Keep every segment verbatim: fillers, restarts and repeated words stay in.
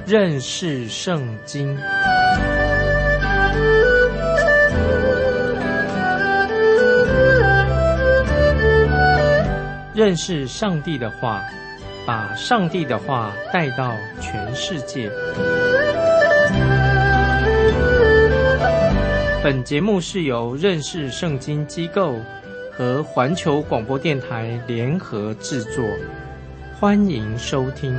认识圣经。认识上帝的话，把上帝的话带到全世界。本节目是由认识圣经机构和环球广播电台联合制作，欢迎收听。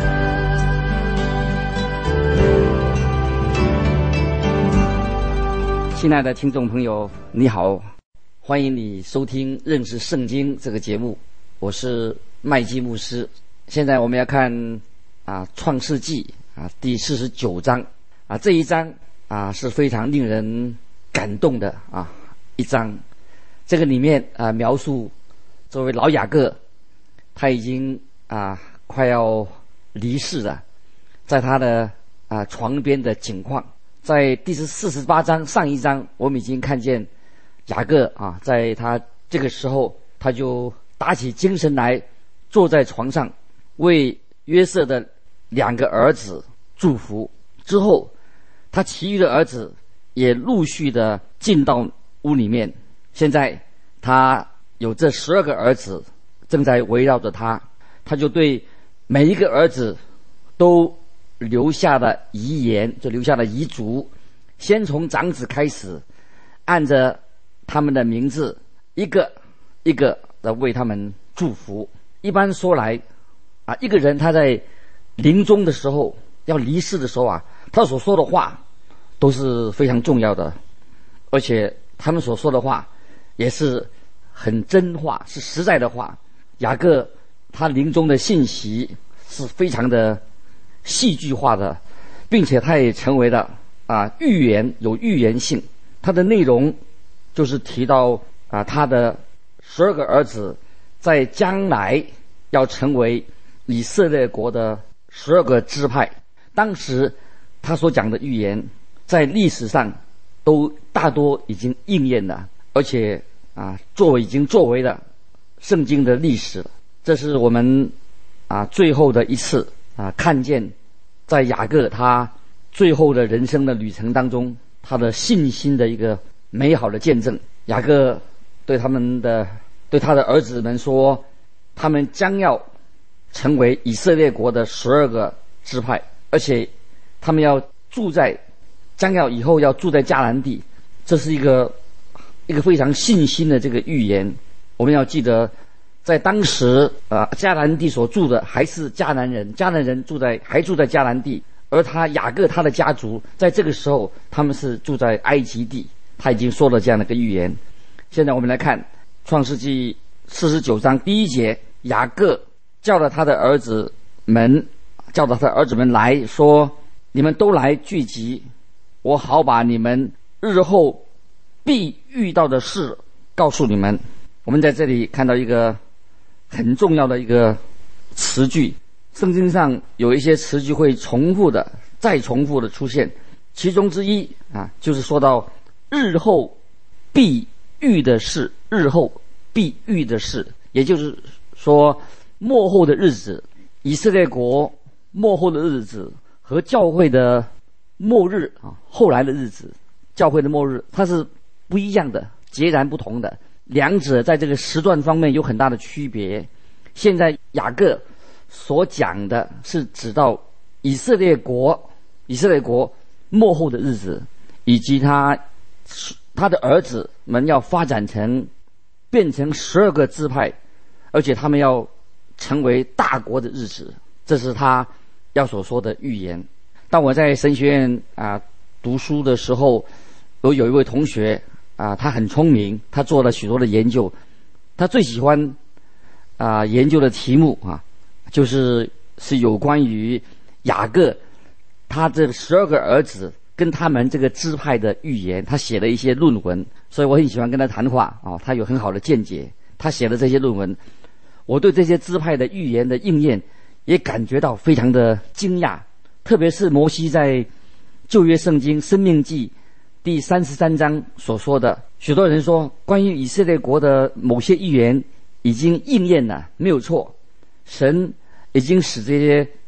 亲爱的听众朋友，你好，欢迎你收听认识圣经这个节目，我是麦基牧师。现在我们要看啊创世纪啊第四十九章啊，这一章啊是非常令人感动的啊一章。这个里面啊描述这位老雅各，他已经啊快要离世了，在他的啊床边的景况。在第四十八章上一章，我们已经看见雅各啊，在他这个时候，他就打起精神来，坐在床上为约瑟的两个儿子祝福。之后，他其余的儿子也陆续的进到屋里面。现在他有这十二个儿子正在围绕着他，他就对每一个儿子都留下了遗言，就留下了遗嘱。先从长子开始，按着他们的名字一个一个的为他们祝福。一般说来啊，一个人他在临终的时候，要离世的时候啊，他所说的话都是非常重要的，而且他们所说的话也是很真话，是实在的话。雅各他临终的信息是非常的戏剧化的，并且他也成为了啊预言，有预言性。他的内容就是提到啊他的十二个儿子在将来要成为以色列国的十二个支派。当时他所讲的预言在历史上都大多已经应验了，而且啊作为已经作为了圣经的历史了。这是我们啊最后的一次啊看见在雅各他最后的人生的旅程当中，他的信心的一个美好的见证。雅各对他们的对他的儿子们说，他们将要成为以色列国的十二个支派，而且他们要住在将要以后要住在迦南地。这是一个一个非常信心的这个预言。我们要记得，在当时啊，迦南地所住的还是迦南人，迦南人住在还住在迦南地，而他雅各他的家族在这个时候他们是住在埃及地。他已经说了这样的一个预言。现在我们来看创世纪四十九章第一节，雅各叫了他的儿子们，叫了他的儿子们来说，你们都来聚集，我好把你们日后必遇到的事告诉你们。我们在这里看到一个很重要的一个词句，圣经上有一些词句会重复的再重复的出现，其中之一啊，就是说到日后必遇的事，日后必遇的事，也就是说末后的日子，以色列国末后的日子和教会的末日啊，后来的日子，教会的末日，它是不一样的，截然不同的，两者在这个时段方面有很大的区别。现在雅各所讲的是指到以色列国以色列国末后的日子，以及他他的儿子们要发展成变成十二个支派，而且他们要成为大国的日子，这是他要所说的预言。当我在神学院啊读书的时候，我有一位同学啊，他很聪明，他做了许多的研究，他最喜欢啊研究的题目啊，就是是有关于雅各他这十二个儿子跟他们这个支派的预言，他写了一些论文，所以我很喜欢跟他谈话啊，他有很好的见解，他写的这些论文，我对这些支派的预言的应验也感觉到非常的惊讶。特别是摩西在旧约圣经申命记第三十三章所说的，许多人说关于以色列国的某些预言已经应验了，没有错，神已经使这些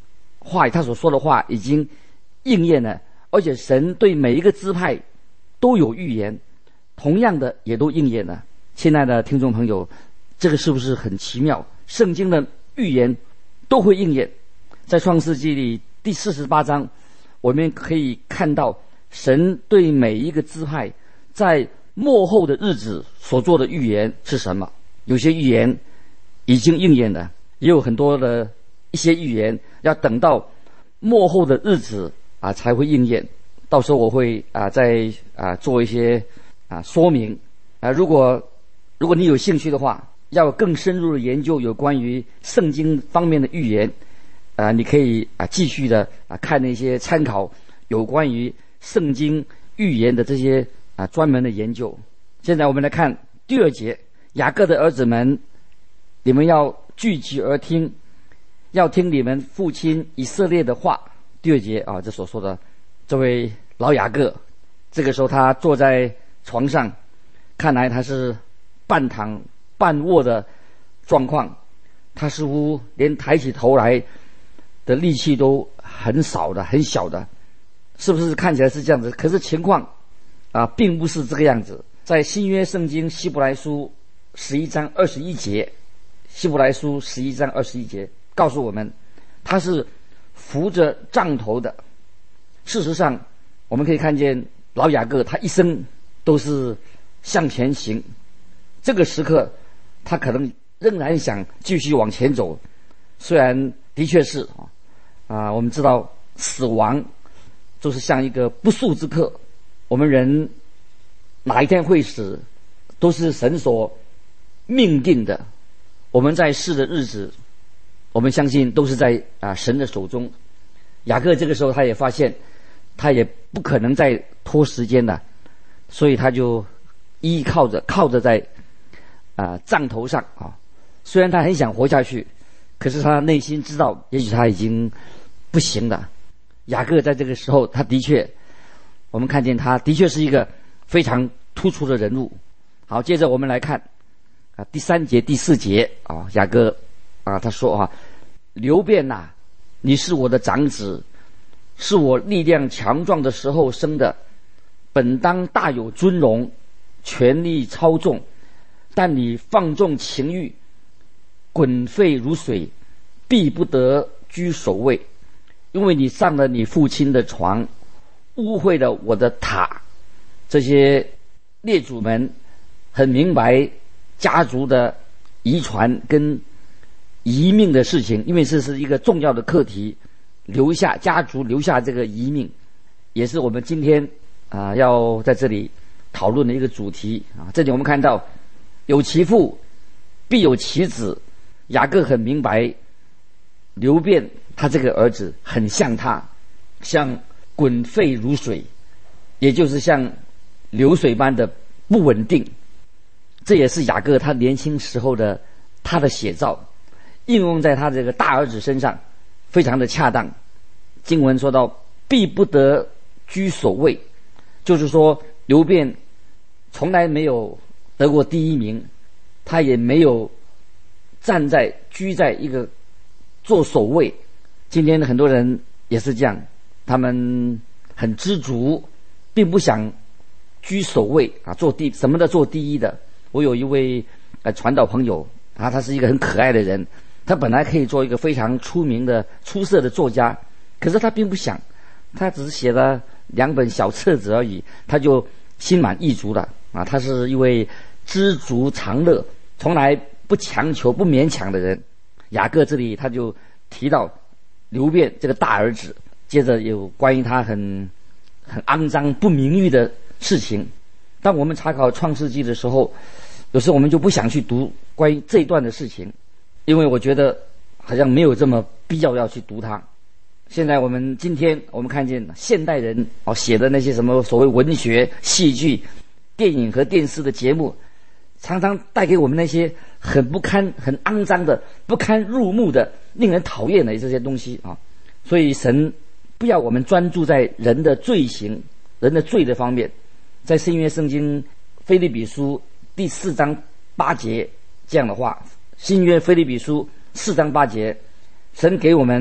话，他所说的话已经应验了，而且神对每一个支派都有预言，同样的也都应验了。亲爱的听众朋友，这个是不是很奇妙？圣经的预言都会应验。在创世纪里第四十八章，我们可以看到神对每一个支派在末后的日子所做的预言是什么。有些预言已经应验了，也有很多的一些预言要等到末后的日子啊才会应验。到时候我会啊再啊做一些啊说明啊。如果如果你有兴趣的话，要更深入的研究有关于圣经方面的预言啊，你可以啊继续的啊看那些参考有关于圣经预言的这些啊专门的研究。现在我们来看第二节，雅各的儿子们，你们要聚集而听，要听你们父亲以色列的话。第二节啊，这所说的这位老雅各，这个时候他坐在床上，看来他是半躺半卧的状况，他似乎连抬起头来的力气都很少的，很小的，是不是看起来是这样子？可是情况啊，并不是这个样子。在新约圣经希伯来书十一章二十一节，希伯来书十一章二十一节告诉我们，他是扶着杖头的。事实上，我们可以看见老雅各他一生都是向前行，这个时刻他可能仍然想继续往前走。虽然的确是啊，我们知道死亡就是像一个不速之客，我们人哪一天会死都是神所命定的。我们在世的日子，我们相信都是在啊神的手中。雅各这个时候他也发现他也不可能再拖时间了，所以他就依靠着靠着在啊杖头上啊。虽然他很想活下去，可是他内心知道也许他已经不行了。雅各在这个时候他的确，我们看见他的确是一个非常突出的人物。好，接着我们来看啊第三节第四节啊，雅各啊他说啊，流便呐，你是我的长子，是我力量强壮的时候生的，本当大有尊荣，权力超纵，但你放纵情欲，滚沸如水，必不得居首位，因为你上了你父亲的床，污秽了我的塔。这些列祖们很明白家族的遗传跟遗命的事情，因为这是一个重要的课题，留下家族留下这个遗命，也是我们今天啊、呃、要在这里讨论的一个主题啊。这里我们看到有其父必有其子，雅各很明白流便他这个儿子很像他，像滚沸如水，也就是像流水般的不稳定。这也是雅各他年轻时候的他的写照，应用在他这个大儿子身上非常的恰当。经文说到必不得居首位，就是说流便从来没有得过第一名，他也没有站在居在一个做首位。今天很多人也是这样，他们很知足，并不想居首位啊，做第什么的做第一的。我有一位呃传道朋友啊，他是一个很可爱的人，他本来可以做一个非常出名的出色的作家，可是他并不想，他只是写了两本小册子而已，他就心满意足了啊。他是一位知足常乐，从来不强求不勉强的人。雅各这里他就提到流便这个大儿子，接着有关于他很很肮脏不名誉的事情。当我们查考创世纪的时候，有时候我们就不想去读关于这一段的事情，因为我觉得好像没有这么必要要去读它。现在我们今天我们看见现代人哦写的那些什么所谓文学、戏剧、电影和电视的节目，常常带给我们那些很不堪、很肮脏的、不堪入目的、令人讨厌的这些东西啊。所以神不要我们专注在人的罪行、人的罪的方面。在新约圣经腓立比书第四章八节这样的话，新约腓立比书四章八节，神给我们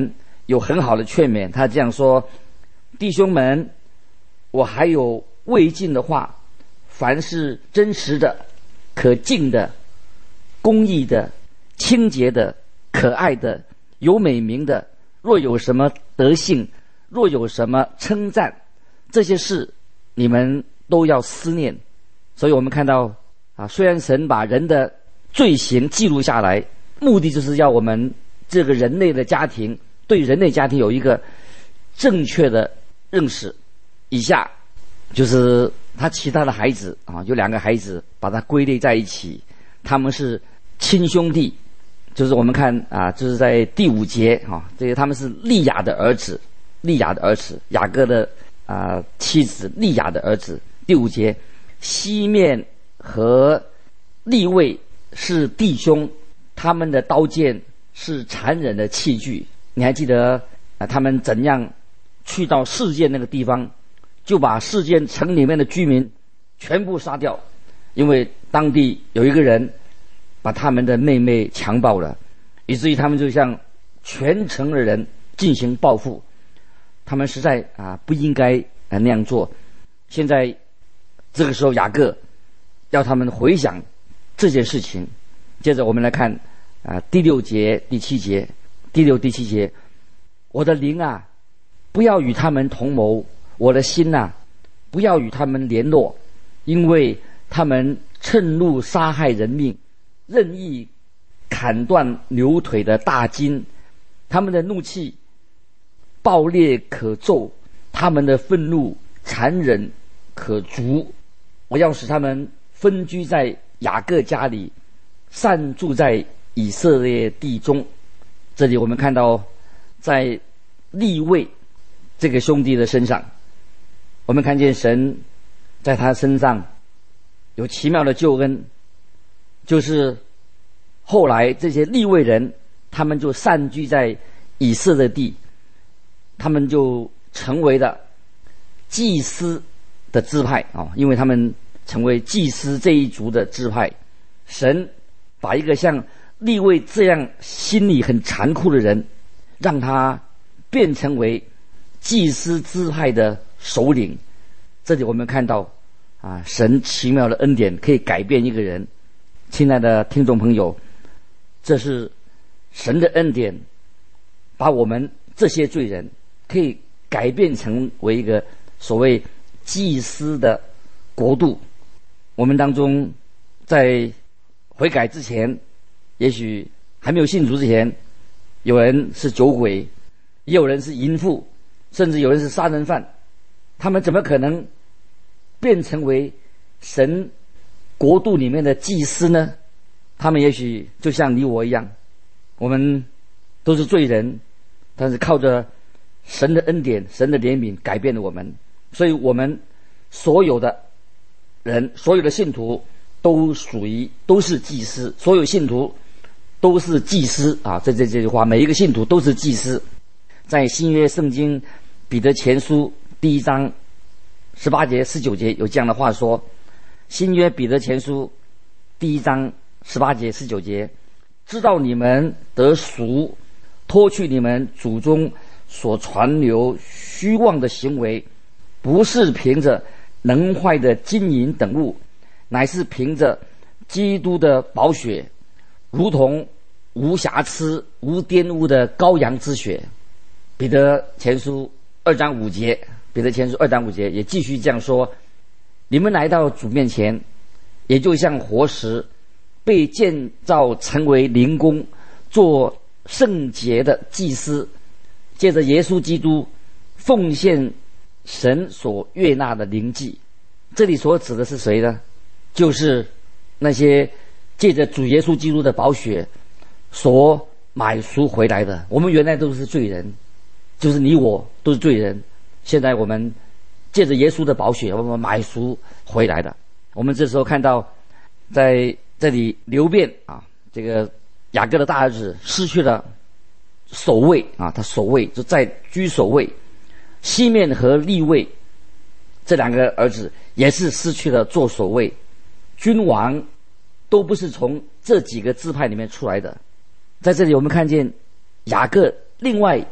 有很好的劝勉，他这样说：弟兄们，我还有未尽的话，凡是真实的、可敬的、公义的、清洁的、可爱的、有美名的，若有什么德性，若有什么称赞，这些事你们都要思念。所以我们看到啊，虽然神把人的罪行记录下来，目的就是要我们这个人类的家庭对人类家庭有一个正确的认识。以下就是他其他的孩子啊，有两个孩子把他归类在一起，他们是亲兄弟。就是我们看啊，就是在第五节啊，这个他们是利亚的儿子，利亚的儿子，雅各的啊妻子利亚的儿子。第五节，西面和利位是弟兄，他们的刀剑是残忍的器具。你还记得啊，他们怎样去到示剑那个地方，就把示剑城里面的居民全部杀掉，因为当地有一个人把他们的妹妹强暴了，以至于他们就向全城的人进行报复。他们实在啊不应该啊那样做。现在这个时候雅各要他们回想这件事情。接着我们来看啊第六节、第七节，第六、第七节，我的灵啊，不要与他们同谋；我的心啊，不要与他们联络，因为他们趁怒杀害人命，任意砍断牛腿的大筋，他们的怒气暴烈可咒，他们的愤怒残忍可逐。我要使他们分居在雅各家里，散住在以色列地中。这里我们看到在利位这个兄弟的身上，我们看见神在他身上有奇妙的救恩，就是后来这些利未人，他们就散居在以色列地，他们就成为了祭司的支派啊，因为他们成为祭司这一族的支派。神把一个像利未这样心里很残酷的人，让他变成为祭司支派的首领。这里我们看到啊，神奇妙的恩典可以改变一个人。亲爱的听众朋友，这是神的恩典，把我们这些罪人可以改变成为一个所谓祭司的国度。我们当中在悔改之前，也许还没有信主之前，有人是酒鬼，也有人是淫妇，甚至有人是杀人犯，他们怎么可能变成为神国度里面的祭司呢？他们也许就像你我一样，我们都是罪人，但是靠着神的恩典、神的怜悯改变了我们。所以我们所有的人，所有的信徒都属于都是祭司，所有信徒都是祭司啊！这这这句话，每一个信徒都是祭司。在新约圣经彼得前书第一章十八节、十九节有这样的话说：新约彼得前书第一章十八节、十九节，知道你们得赎，脱去你们祖宗所传流虚妄的行为，不是凭着能坏的金银等物，乃是凭着基督的宝血，如同无瑕疵、无玷污的羔羊之血。彼得前书二章五节，彼得前书二章五节也继续这样说：你们来到主面前，也就像活石，被建造成为灵宫，做圣洁的祭司，借着耶稣基督奉献神所悦纳的灵祭。这里所指的是谁呢？就是那些借着主耶稣基督的宝血所买赎回来的。我们原来都是罪人，就是你我都是罪人，现在我们借着耶稣的宝血我们买赎回来的。我们这时候看到在这里流便啊，这个雅各的大儿子失去了守卫啊，他守卫就在居守卫。西面和利位这两个儿子也是失去了做守卫。君王都不是从这几个支派里面出来的。在这里我们看见雅各另外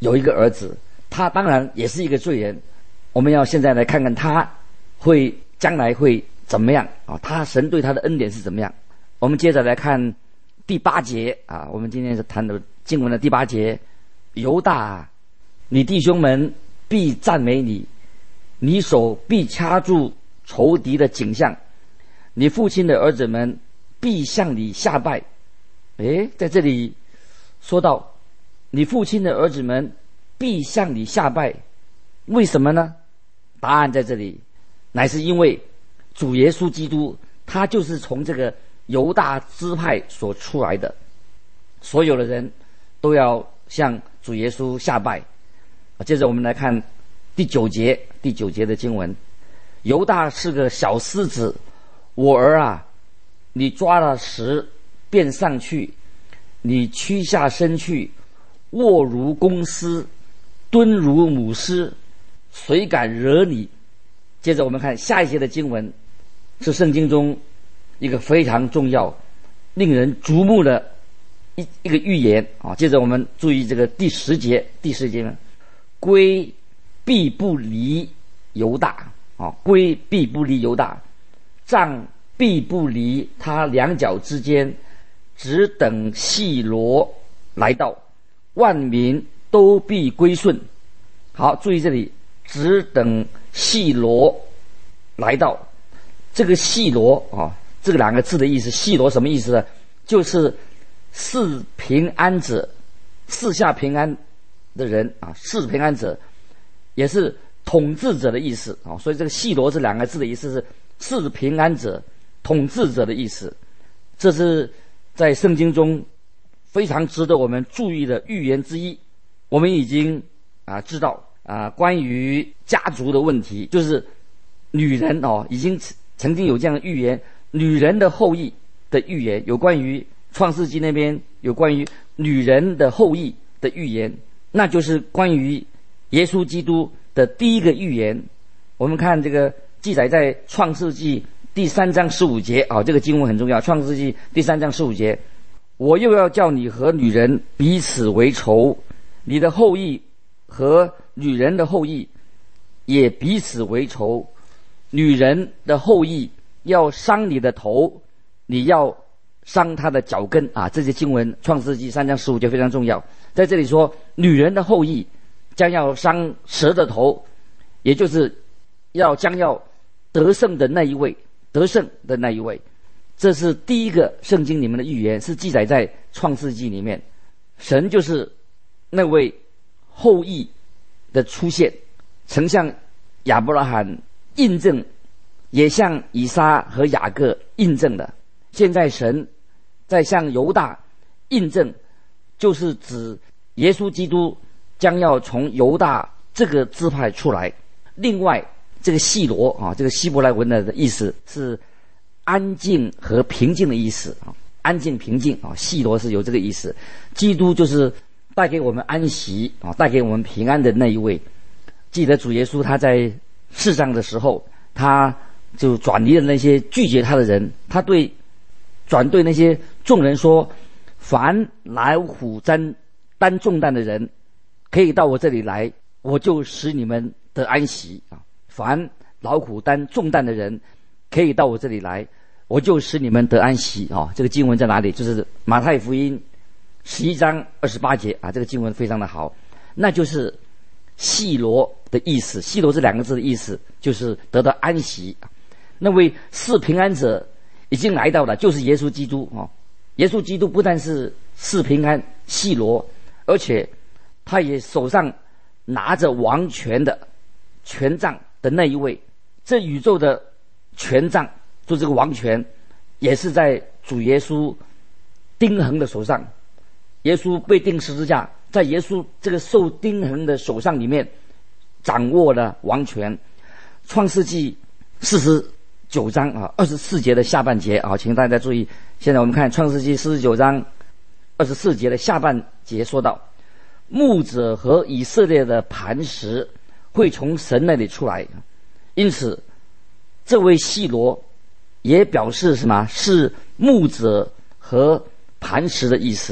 有一个儿子，他当然也是一个罪人。我们要现在来看看他会将来会怎么样啊？他神对他的恩典是怎么样？我们接着来看第八节啊，我们今天是谈的经文的第八节。犹大，你弟兄们必赞美你，你手必掐住仇敌的颈项，你父亲的儿子们必向你下拜。诶，在这里说到你父亲的儿子们必向你下拜，为什么呢？答案在这里，乃是因为主耶稣基督他就是从这个犹大支派所出来的，所有的人都要向主耶稣下拜。接着我们来看第九节，第九节的经文。犹大是个小狮子，我儿啊，你抓了食便上去，你屈下身去，卧如公狮，蹲如母狮，谁敢惹你？接着我们看下一节的经文，是圣经中一个非常重要、令人瞩目的一一个预言啊。接着我们注意这个第十节，第十节呢，归必不离犹大啊，归必不离犹大，杖必不离他两脚之间，只等细罗来到，万民都必归顺。好，注意这里，只等细罗来到。这个细罗啊，这个两个字的意思，细罗什么意思呢？就是赐平安者，赐下平安的人啊，赐平安者，也是统治者的意思啊。所以这个细罗这两个字的意思是赐平安者、统治者的意思。这是在圣经中非常值得我们注意的预言之一。我们已经啊知道啊，关于家族的问题，就是女人哦，已经曾经有这样的预言，女人的后裔的预言，有关于创世纪那边有关于女人的后裔的预言，那就是关于耶稣基督的第一个预言。我们看这个记载在创世纪第三章十五节啊，这个经文很重要。创世纪第三章十五节，我又要叫你和女人彼此为仇，你的后裔和女人的后裔也彼此为仇，女人的后裔要伤你的头，你要伤他的脚跟啊！这些经文创世纪三章十五节非常重要。在这里说女人的后裔将要伤蛇的头，也就是要将要得胜的那一位，得胜的那一位。这是第一个圣经里面的预言，是记载在创世纪里面。神就是那位后裔的出现，曾向亚伯拉罕印证，也向以撒和雅各印证的。现在神在向犹大印证，就是指耶稣基督将要从犹大这个支派出来。另外这个细罗啊，这个希伯来文的意思是安静和平静的意思啊，安静平静啊，细罗是有这个意思。基督就是带给我们安息啊，带给我们平安的那一位。记得主耶稣他在世上的时候，他就转离了那些拒绝他的人，他对转对那些众人说，凡劳苦担担重担的人可以到我这里来，我就使你们得安息啊！凡劳苦担重担的人可以到我这里来，我就使你们得安息啊！这个经文在哪里？就是马太福音十一章二十八节啊，这个经文非常的好，那就是细罗的意思。细罗这两个字的意思就是得到安息。那位赐平安者已经来到了，就是耶稣基督啊！耶稣基督不但是赐平安细罗，而且他也手上拿着王权的权杖的那一位。这宇宙的权杖，就这个王权，也是在主耶稣钉痕的手上。耶稣被钉十字架，在耶稣这个受钉痕的手上里面掌握了王权。创世纪四十九章啊，二十四节的下半节啊，请大家注意。现在我们看创世纪四十九章二十四节的下半节，说到牧者和以色列的磐石会从神那里出来，因此这位细罗也表示什么？是牧者和磐石的意思。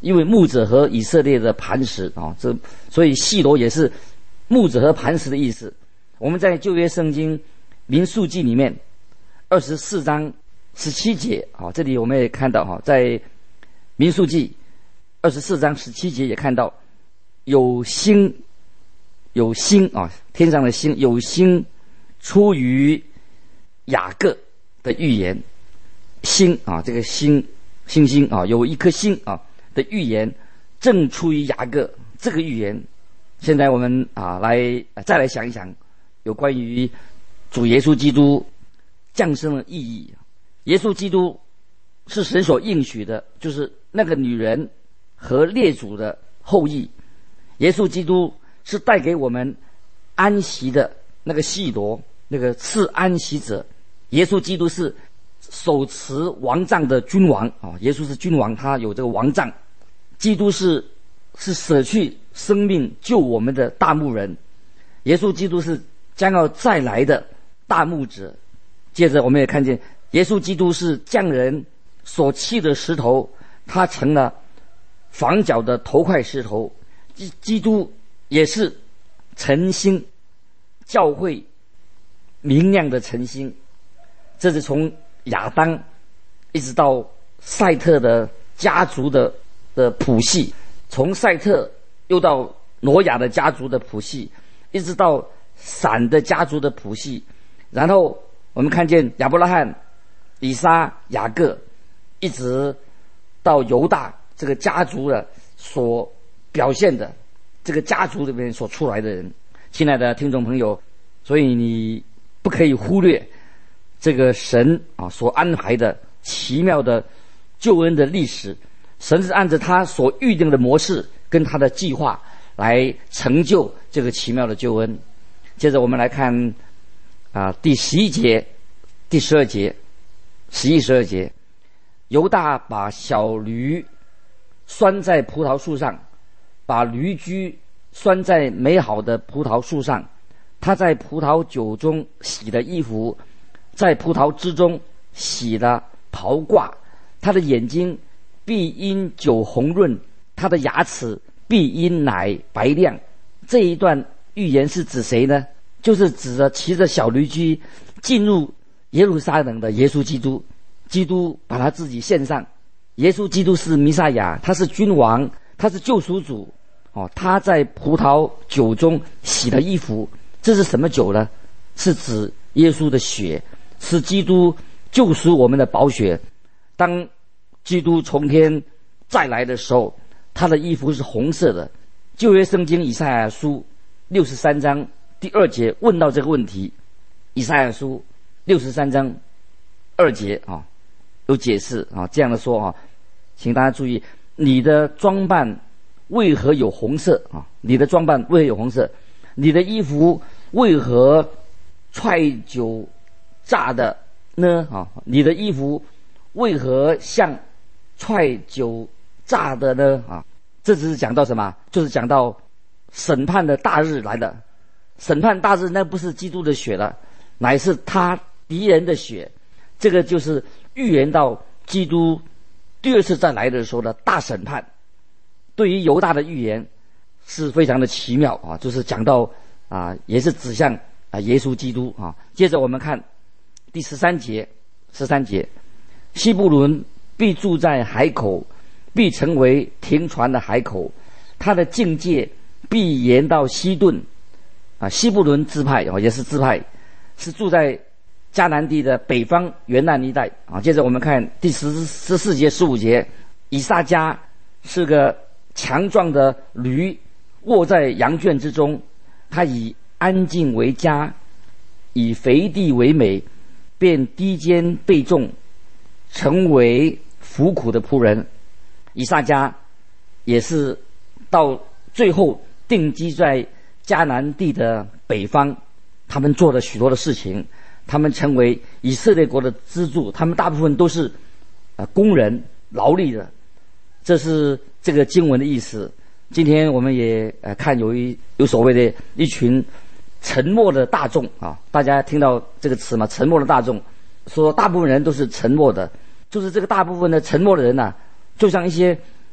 因为牧者和以色列的磐石啊，这所以细罗也是牧者和磐石的意思。我们在旧约圣经民数记里面二十四章十七节啊，这里我们也看到哈，在民数记二十四章十七节也看到有星有星啊，天上的星，有星出于雅各的预言。星啊，这个星星星啊，有一颗星啊的预言正出于雅各，这个预言现在我们啊来再来想一想有关于主耶稣基督降生的意义。耶稣基督是神所应许的，就是那个女人和列祖的后裔。耶稣基督是带给我们安息的那个细罗，那个赐安息者。耶稣基督是手持王杖的君王啊，耶稣是君王，他有这个王杖。基督是是舍去生命救我们的大牧人。耶稣基督是将要再来的大牧者。接着我们也看见耶稣基督是匠人所砌的石头，他成了房角的头块石头。基基督也是晨星，教会明亮的晨星。这是从亚当一直到赛特的家族的的谱系，从赛特又到挪亚的家族的谱系，一直到闪的家族的谱系，然后我们看见亚伯拉罕、以撒、雅各，一直到犹大这个家族的所表现的这个家族里面所出来的人。亲爱的听众朋友，所以你不可以忽略这个神啊所安排的奇妙的救恩的历史。神是按照他所预定的模式跟他的计划来成就这个奇妙的救恩。接着我们来看啊第十一节、第十二节、十一、十二节。犹大把小驴拴在葡萄树上，把驴驹拴在美好的葡萄树上。他在葡萄酒中洗了衣服，在葡萄汁中洗了袍褂。他的眼睛必因酒红润，他的牙齿必因奶白亮。这一段预言是指谁呢？就是指着骑着小驴驹进入耶路撒冷的耶稣基督。基督把他自己献上，耶稣基督是弥赛亚，他是君王，他是救赎主哦。他在葡萄酒中洗了衣服，这是什么酒呢？是指耶稣的血，是基督救赎我们的宝血。当基督从天再来的时候，他的衣服是红色的。旧约圣经以赛亚书六十三章第二节问到这个问题。以赛亚书六十三章二节啊，有解释啊，这样的说啊，请大家注意，你的装扮为何有红色啊？你的装扮为何有红色？你的衣服为何踹酒炸的呢？啊，你的衣服为何像踹酒炸的呢？啊，这只是讲到什么？就是讲到审判的大日来了。审判大日，那不是基督的血了，乃是他敌人的血。这个就是预言到基督第二次再来的时候的大审判。对于犹大的预言是非常的奇妙啊，就是讲到啊，也是指向啊耶稣基督啊。接着我们看第十三节，十三节，西布伦必住在海口，必成为停船的海口，他的境界必延到西顿啊。西布伦支派啊，也是支派，是住在迦南地的北方原南一带啊。接着我们看第十十四节、十五节，以撒迦是个强壮的驴，卧在羊圈之中，他以安静为佳，以肥地为美，便低肩背重，成为服苦的仆人。以撒迦也是到最后定居在迦南地的北方，他们做了许多的事情，他们成为以色列国的支柱，他们大部分都是呃工人劳力的。这是这个经文的意思。今天我们也呃看有一有所谓的一群沉默的大众啊，大家听到这个词吗？沉默的大众，说大部分人都是沉默的，就是这个大部分的沉默的人呢、啊，就像一些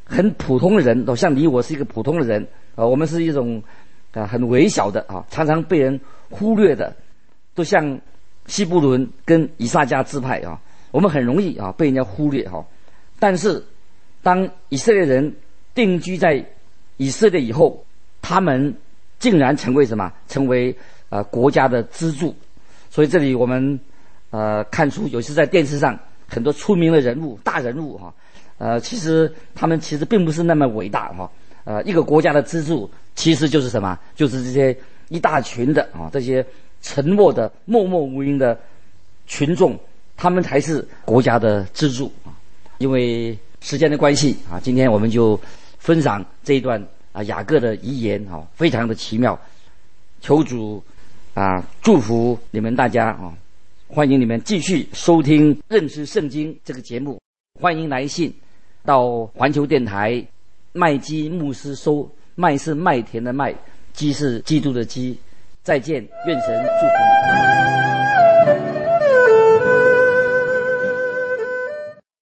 很普通的人，都像你我是一个普通的人啊，我们是一种啊很微小的啊，常常被人忽略的，都像西布伦跟以萨迦支派啊，我们很容易啊被人家忽略哈。但是当以色列人定居在以色列以后，他们竟然成为什么？成为呃国家的支柱。所以这里我们呃看出，有时在电视上很多出名的人物、大人物哈，呃，其实他们其实并不是那么伟大哈。呃，一个国家的支柱其实就是什么？就是这些一大群的啊，这些沉默的、默默无名的群众，他们才是国家的支柱啊。因为时间的关系啊，今天我们就分享这一段啊雅各的遗言啊，非常的奇妙。求主啊祝福你们大家啊，欢迎你们继续收听认识圣经这个节目，欢迎来信到环球电台麦基牧师收，麦是麦田的麦，基是基督的基。再见，愿神祝福你。